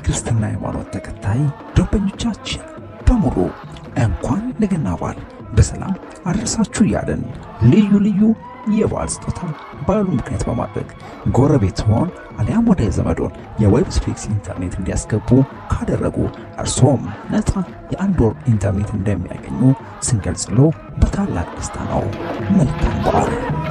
የክርስትና ሃይማኖት ተከታይ ደንበኞቻችን በሙሉ እንኳን ለገና በዓል በሰላም አደረሳችሁ ያለን ልዩ የበዓል ስጦታ በዓሉን ምክንያት በማድረግ ጎረቤትዎን አሊያም ወዳጅ ዘመዶን የዌብስፍሊክስ ኢንተርኔት እንዲያስገቡ ካደረጉ እርሶም ነፃ የአንድ ወር ኢንተርኔት እንደሚያገኙ ስንገልጽሎ በታላቅ ደስታ ነው። መልካም በዓል።